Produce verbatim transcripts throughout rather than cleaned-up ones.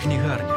Кнігарня.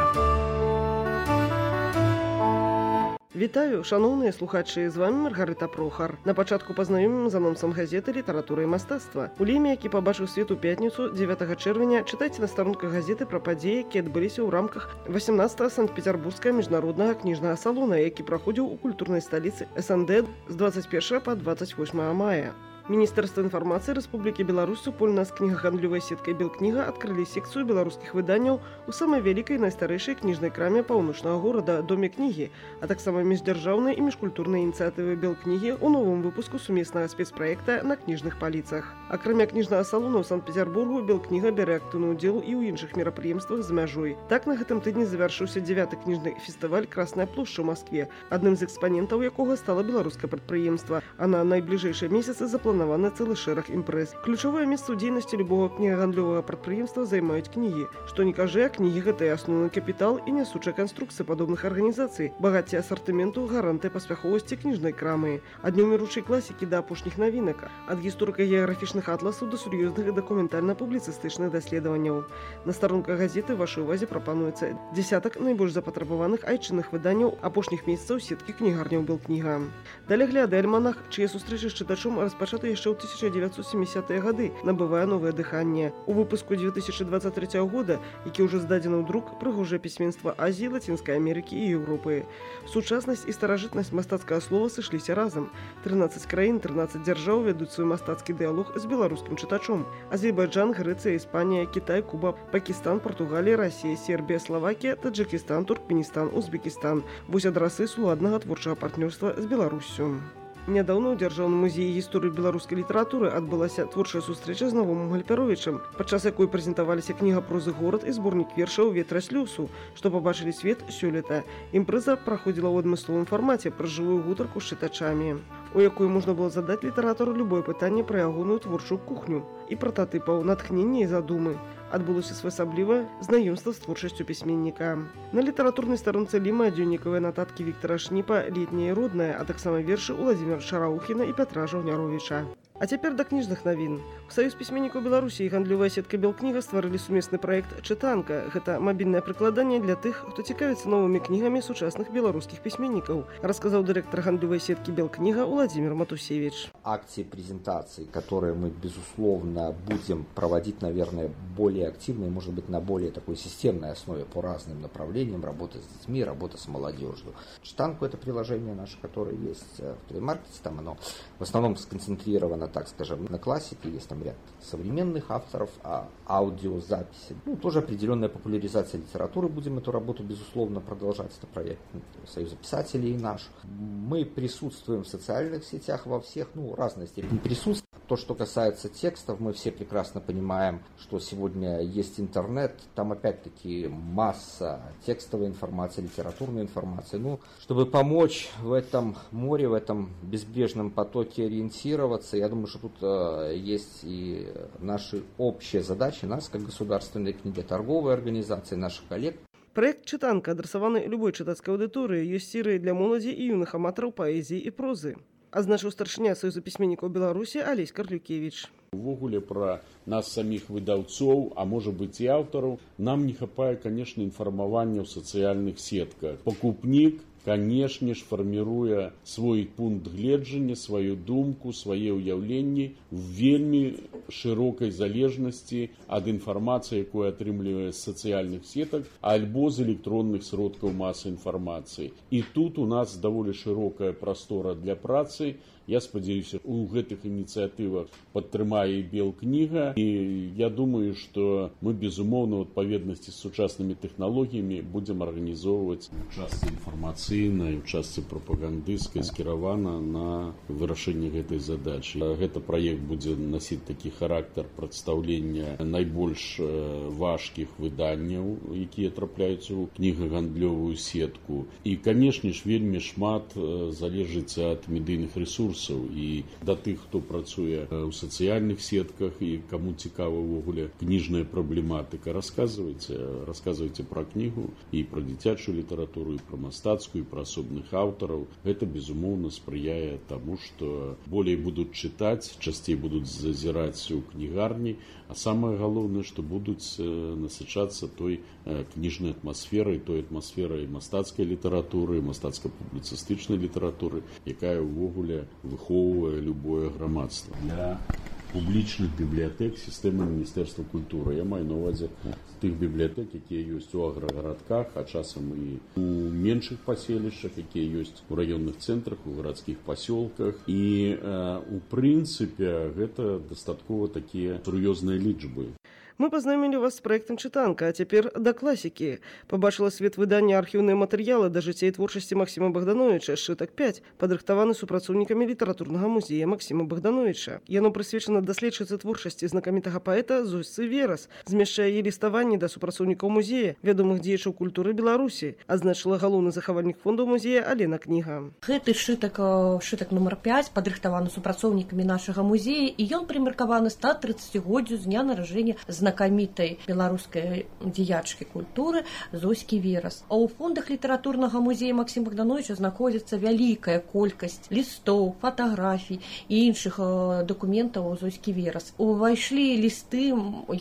Вітаю, шановныя слухачы, з вами Маргарыта Прохар. На пачатку пазнаёмім з анонсам газеты «Літаратура і мастацтва». У ліме, які пабачыў свет у пятніцу дзевятага чэрвеня, чытайце на старонках газеты пра падзеі, якія адбыліся ў рамках васемнаццатага Санкт-Петербургскага міжнароднага кніжнага салона, які праходзіў у культурнай сталіцы эс эн дэ з дваццаць першага па дваццаць восьмае мая. Міністэрства інфармацыі Рэспублікі Беларусь супольна з кнігагандлёвай сеткай «Белкніга» адкрылі секцыю беларускіх выданняў у самай вялікай найстарэйшай кніжнай краме паўночнага горада «Доме кнігі», а таксама міждзяржаўнай і міжкультурнай ініцыятывы «Белкнігі» у новым выпуску сумеснага спецпраекта на кніжных паліцах. Акрамя кніжнага салона ў Санкт-Петербургу «Белкніга» бярэ актыўны ўдзел і ў іншых мерапрыемствах за мяжой. Так, на гэтым тыдні завяршыўся дзявяты кніжны фестываль «Красная плошча» ў Маскве, адным з экспанентаў якога стала беларускае прадпрыемства, а на найбліжэйшыя месяцы запланавана на цэлы шэраг імпрэз. Ключавое месца ў дзейнасці любога кнігагандлёвага прадпрыемства займаюць кнігі. Што не кажы, а кнігі гэта і асноўны капітал і нясучая канструкцыя падобных арганізацый, багацце асартыменту, гарантыя паспяховасці кніжнай крамы. Ад неўміручай класікі да апошніх навінак, ад гісторыка-геаграфічных атласаў да сур'ёзных дакументальна-публіцыстычных даследаванняў. На старонках газеты вашай увазе прапануецца дзесятак найбольш запатрабаваных айчынных выданняў апошніх месяцаў сеткі кнігарняў «Белкніга». Далягляды альманах, чые сустрэчы з чытачом распачаты яшчэ ў тысяча дзевяцьсот сямідзесятыя гады, набывае новае дыханне. У выпуску две тысячи двадцать третьего года, які ўжо здадзены ў друк, прыгожае пісьменства Азіі, Лацінскай Амерыкі і Еўропы. Сучаснасць і старажытнасць мастацкага слова сышліся разам. трынаццаць краін, трынаццаць дзяржаў вядуць свой мастацкі дыялог з беларускім чытачом. Азербайджан, Грэцыя, Іспанія, Кітай, Куба, Пакістан, Партугалія, Расія, Сербія, Славакія, Таджыкістан, Туркменістан, Узбекістан. Вось адрасы суладнага творчага партнёрства з Беларуссю. Нядаўна ў дзяржаўным музеі гісторыі беларускай літаратуры адбылася творчая сустрэча з Новым Гальпяровічам, падчас якой прэзентаваліся кніга прозы «Горад» і зборнік вершаў «Ветра слёсу», што пабачылі свет сёлета. Імпрэза праходзіла ў адмысловым фармаце пра жывую гутарку з чытачамі, у якой можна было задаць літаратару любое пытанне пра ягоную творчую кухню і прататыпаў натхнення і задумы. Адбылося своеасаблівае знаёмства з творчасцю пісьменніка. На літаратурнай старонцы ліма дзённікавыя нататкі Віктара Шніпа «Летняе і роднае», а таксама вершы Уладзіміра Шараухіна і Пятра Жаўняровіча. А цяпер да кніжных навін. У Саюз пісьменнікаў Беларусі і гандлёвая сетка «Белкніга» стварылі сумесны праект «Чытанка». Гэта мабільнае прыкладанне для тых, хто цікавіцца новымі кнігамі сучасных беларускіх пісьменнікаў, расказаў дырэктар гандлёвай сеткі «Белкніга» Уладзімир Матусевич. Акции, презентации, которые мы, безусловно, будем проводить, наверное, более активно и, может быть, на более такой системной основе по разным направлениям, работа с детьми, работа с молодежью. Читанку — это приложение наше, которое есть в плеймаркете, там оно в основном сконцентрировано, так скажем, на классике, есть там ряд современных авторов, а аудиозаписи. Ну, тоже определенная популяризация литературы, будем эту работу, безусловно, продолжать, это проект Союза писателей и наш. Мы присутствуем в социальных сетях во всех, ну, разной степени присутствия. То, что касается текстов, мы все прекрасно понимаем, что сегодня есть интернет, там опять-таки масса текстовой информации, литературной информации. Ну, чтобы помочь в этом море, в этом безбрежном потоке ориентироваться, я думаю, что тут э, есть и наши общие задачи, нас, как государственной книготорговой организации, наших коллег. Праект «Чытанка» адрасаваны любой чытацкай аўдыторыі, ёсць серыі для моладзі і юных аматараў паэзіі і прозы, азначыў старшыня Саюза пісьменнікаў Беларусі Алесь Карлюкевіч. Увогуле пра нас саміх выдаўцоў, а можа быць і аўтараў, нам не хапае, конечно, інфармавання ў сацыяльных сетках. Пакупнік, конечно ж, фарміруе свой пункт гледжання, сваю думку, свае ўяўленні в вельмі шырокай залежнасці ад інфармацыі, якую атрымлівае з сацыяльных сетак, альбо з электронных сродкаў масы інфармацыі. І тут у нас даволі шырокая прастора для працы. Я спадзяюся, у гэтых ініцыятывах падтрымае і Белкніга. І я думаю, што мы, безумоўна, у адпаведнасці з сучаснымі тэхналогіямі будзем арганізоўваць у частцы інфармацыйнай, у частцы прапагандысцкай скіравана на вырашэнне гэтай задачы. Гэта праект будзе насіць такі характар прадстаўлення найбольш важкіх выданняў, якія трапляюцца ў кнігагандлёвую сетку. І, канешне ж, вельмі шмат залежыць ад медыйных ресурсаў, ресурсаў і да тых, хто працуе ў сацыяльных сетках і каму цікава ўвогуле кніжная праблематыка. Расказвайце, расказвайце пра кнігу і пра дзіцячую літаратуру, і пра мастацкую, і пра асобных аўтараў. Гэта, безумоўна, спрыяе таму, што болей будуць чытаць, часцей будуць зазіраць у кнігарні, а самае галоўнае, што будуць насычацца той кніжнай атмасферай, той атмасферай мастацкай літаратуры, мастацка-публіцыстычнай літаратуры, якая ўвогуле выхоўвае любое грамадства. Для публічных бібліятэк сістэмы Міністэрства культуры. Я маю на ўвазе тых бібліятэк, якія ёсць у аграгарадках, а часам і у меншых паселішчах, якія ёсць у раённых цэнтрах, у гарадскіх пасёлках. І, э, у прынцыпе, гэта дастаткова такія сур'ёзныя лічбы. Мы пазнаёмілі вас з праектам чытанка, а цяпер да класікі. Пабачыла свет выдання архіўныя матэрыялы да жыцця і творчасці Максіма Богдановича «Сшытак пяць», падрыхтаваны супрацоўнікамі літаратурнага музея Максіма Богдановича. Яно прысвечана даследчыцы творчасці знакамітага паэта Зосі Верас, змяшчае яе ліставанні да супрацоўнікаў музея, вядомых дзеячаў культуры Беларусі, адзначыла галоўны захавальнік фондаў музея Алена Кніга. Гэты сшытак, сшытак нумар пяць падрыхтаваны супрацоўнікамі нашага музея, і ён прымеркаваны ста трыццацігоддзю з дня нараджэння знакамітай беларускай дзеячкі культуры Зоскі Верас. А ў фондах літаратурнага музея Максіма Богдановича знаходзіцца вялікая колькасць лістоў, фатаграфій і іншых дакументаў Зоскі Верас. Увайшлі лісты,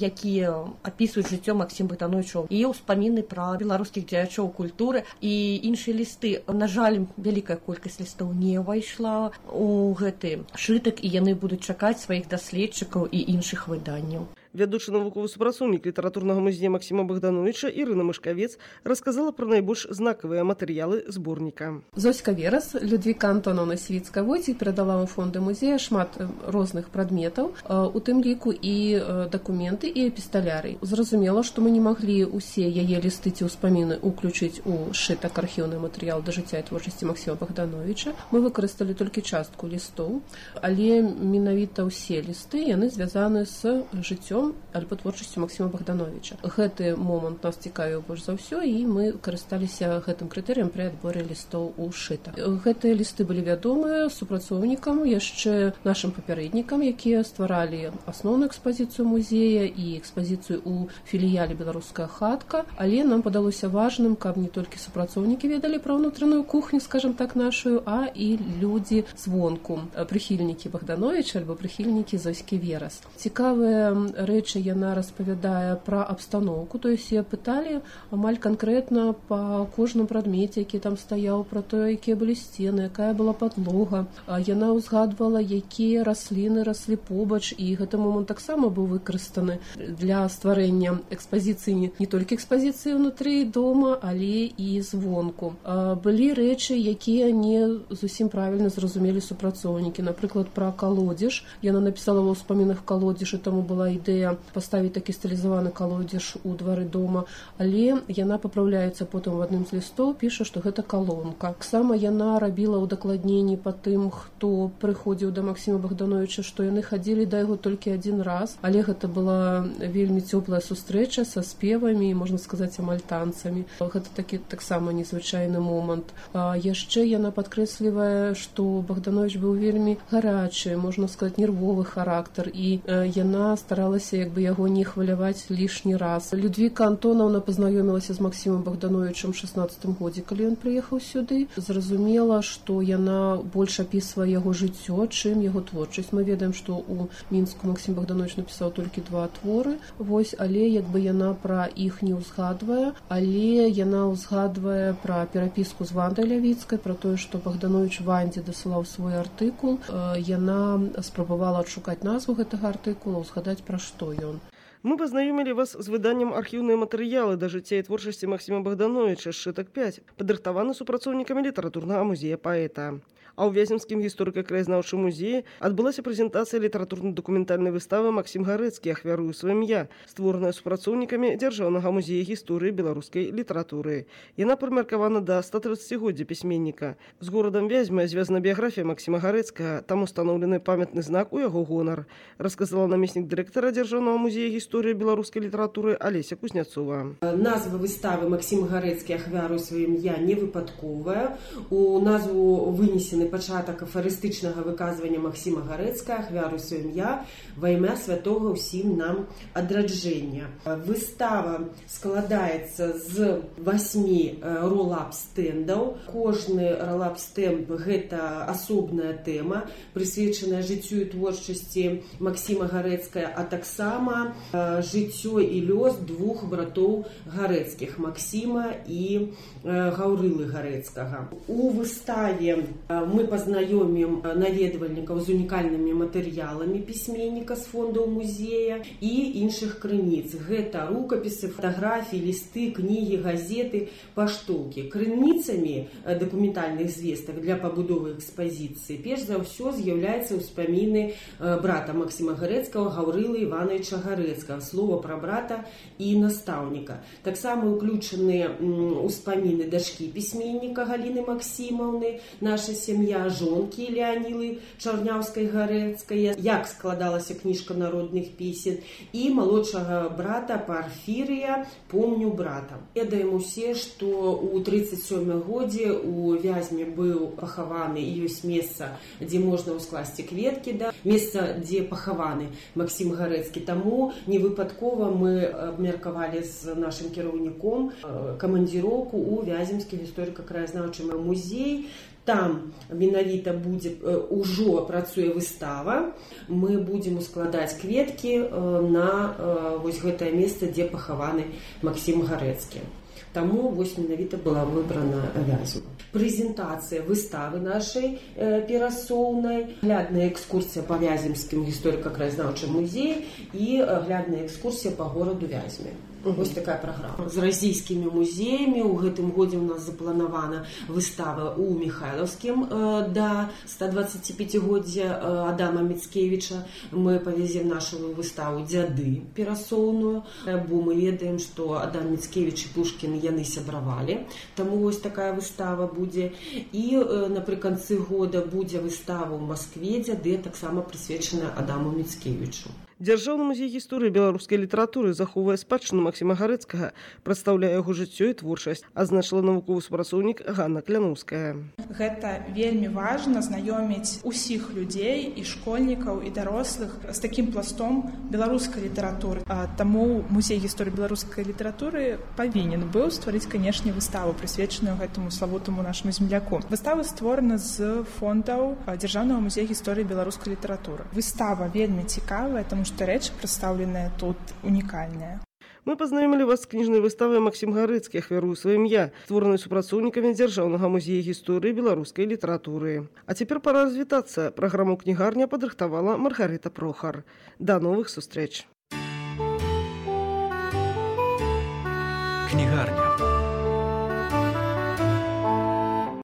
якія апісваюць жыццё Максіма Богдановича, і ўспаміны пра беларускіх дзеячоў культуры і іншыя лісты. На жаль, вялікая колькасць лістоў не ўвайшла у гэты сшытак, і яны будуць чакаць сваіх даследчыкаў і іншых выданняў. Вядучы навуковы супрацоўнік літаратурнага музея Максіма Богдановича Ірына Мышкавец расказала пра найбольш знакавыя матэрыялы зборніка. Зоська Верас, Людвіка Антоновна Свіцка-Войцік перадала ў фонды музея шмат розных прадметаў, у тым ліку і дакументы і эпісталярый. Зразумела, што мы не маглі ўсе яе лісты ці ўспаміны ўключыць у сшытак архіўны матэрыял да жыцця і творчасці Максіма Богдановича. Мы выкарысталі толькі частку лістоў, але менавіта ўсе лісты яны звязаны з жыццём альбо творчасцю Максіма Богдановича. Гэты момант нас цікавіў больш за ўсё, і мы карысталіся гэтым крытэрыем пры адборы лістоў у сшытак. Гэтыя лісты былі вядомыя супрацоўнікам, яшчэ нашым папярэднікам, якія стваралі асноўную экспазіцыю музея і экспазіцыю ў філіяле «Беларуская хатка», але нам падалося важным, каб не толькі супрацоўнікі ведалі пра ўнутраную кухню, скажам так, нашу, а і людзі звонку, прыхільнікі Богдановича альбо прыхільнікі Зоскі Верас. Цікавыя рэчы яна распавядае пра абстаноўку, то есть я пыталі амаль канкрэтна па кожным прадмеце, які там стаяў, пра тое, якія былі сцены, якая была падлога. Яна ўзгадвала, якія расліны раслі побач, і гэты момант таксама быў выкарыстаны для стварэння экспазіцыі, не толькі экспазіцыі ўнутры дома, але і звонку. Былі рэчы, якія не зусім правільна зразумелі супрацоўнікі. Напрыклад, пра калодзеж. Яна напісала ва ўспамінах калодзеж, і таму была ідэя паставіць такі стылізаваны калодзеж у двары дома, але яна папраўляецца потым в адным з лістоў, піша, што гэта калонка. Таксама яна рабіла ўдакладненні па тым, хто прыходзіў да Максіма Богдановича, што яны хадзілі да яго толькі адзін раз, але гэта была вельмі цёплая сустрэча са спевамі, можна сказаць, амаль танцамі. Гэта такі таксама незвычайны момант. А яшчэ яна падкрэслівае, што Богданович быў вельмі гарачы, можна сказаць, нервовы характар, і яна старалася як бы яго не хваляваць лішні раз. Людвіка Антоновна пазнаёмілася з Максімам Богдановичам у шаснаццатым годзе, калі ён прыехаў сюды. Зразумела, што яна больш апісвае яго жыццё, чым яго творчасць. Мы ведаем, што ў Мінску Максім Богданович напісаў толькі два творы, вось, але як бы яна пра іх не ўзгадвае, але яна ўзгадвае пра перапіску з Вандай Лявіцкай, пра тое, што Богданович Вандзе дасылаў свой артыкул. Яна спрабавала адшукаць назву гэтага артыкула, узгадаць пра што ён. Мы пазнаёмілі вас з выданнем архіўныя матэрыялы да жыцця і творчасці Максіма Богдановича «Сшытак пяць», падрыхтаваны супрацоўнікамі літаратурнага музея паэта. А ў Вяземскім гісторыка-краязнаўчым музеі адбылася прэзентацыя літаратурна-дакументальнай выставы «Максім Гарэцкі. Ахвярую сваё імя», створаная супрацоўнікамі Дзяржаўнага музея гісторыі беларускай літаратуры. Яна прымеркавана да ста трыццацігоддзя пісьменніка. З горадам Вязьмай звязана біяграфія Максіма Гарэцкага, там устаноўлены памятны знак у яго гонар, расказала намеснік дырэктара Дзяржаўнага музея гісторыі беларускай літаратуры Алеся Кузняцова. Назва выставы «Максім Гарэцкі. Ахвярую сваё імя» не выпадковая. У назву вынесены дадзены пачатак афарыстычнага выказвання Максіма Гарэцкага «Ахвяру сваё імя ва імя святога ўсім нам адраджэння». Выстава складаецца з васьмі ролап-стэндаў. Кожны ролап-стэнд – гэта асобная тэма, прысвечаная жыццю і творчасці Максіма Гарэцкага, а таксама жыццё і лёс двух братоў Гарэцкіх – Максіма і Гаўрылы Гарэцкага. У выставе мы пазнаёмім наведвальнікаў з унікальнымі матэрыяламі пісьменніка з фондаў музея і іншых крыніц. Гэта рукапісы, фатаграфіі, лісты, кнігі, газеты, паштоўкі. Крыніцамі дакументальных звестак для пабудовы экспазіцыі перш за ўсё з'яўляецца ўспаміны брата Максіма Гарэцкага Гаўрылы Івановича Гарэцкага, слова пра брата і настаўніка. Таксама ўключаны ўспаміны дачкі пісьменніка Галіны Максімаўны, наша сям'я, жонкі Леанілы Чарняўскай-Гарэцкай, як складалася кніжка народных песен, і малодшага брата Парфірыя «Помню брата». Ведаем усе, што ў трыццаць сёмым годзе у Вязьме быў пахаваны і ёсць месца, дзе можна ўскласці кветкі, да? Месца, дзе пахаваны Максім Гарэцкі. Таму невыпадкова мы абмеркавалі з нашым кіраўніком камандзіроўку ў Вяземскі гісторыка-краязнаўчы музей. Там менавіта будзе ўжо працуе выстава. Мы будзем ускладаць кветкі на вось гэтае месца, дзе пахаваны Максім Гарэцкі. Таму вось менавіта была выбрана Вязьма. Прэзентацыя выставы нашай перасоўнай, глядная экскурсія па Вяземскім гісторыка-краязнаўчым музеі і глядная экскурсія па гораду Вязьме. Вось такая праграма. З расійскімі музеямі ў гэтым годзе ў нас запланавана выстава ў Міхайлаўскім да ста дваццаціпяцігоддзя Адама Міцкевіча. Мы павязем нашу выставу «Дзяды» перасоўную, бо мы ведаем, што Адам Міцкевіч і Пушкін яны сябравалі. Таму вось такая выстава будзе. І напрыканцы года будзе выстава ў Маскве «Дзяды», таксама прысвечаная Адаму Міцкевічу. Дзяржаўны музей гісторыі беларускай літаратуры захоўвае спадчыну Максіма Гарэцкага, прадстаўляе яго жыццё і творчасць, адзначыла навуковы супрацоўнік Ганна Кляноўская. Гэта вельмі важна знаёміць усіх людзей і школьнікаў і дарослых з такім пластом беларускай літаратуры. Таму музей гісторыі беларускай літаратуры павінен быў стварыць, канешне, выставу, прысвечаную гэтаму славутаму нашаму земляку. Выстава створана з фондаў Дзяржаўнага музея гісторыі беларускай літаратуры. Выстава вельмі цікавая, таму што рэчы прадстаўленыя тут унікальныя. Мы пазнаёмілі вас з кніжнай выставай «Максім Гарэцкі. Ахвяру сваё імя», створанай супрацоўнікамі Дзяржаўнага музея гісторыі беларускай літаратуры. А цяпер пара развітацца. Праграму «Кнігарня» падрыхтавала Маргарыта Прохар. Да новых сустрэч. Кнігарня.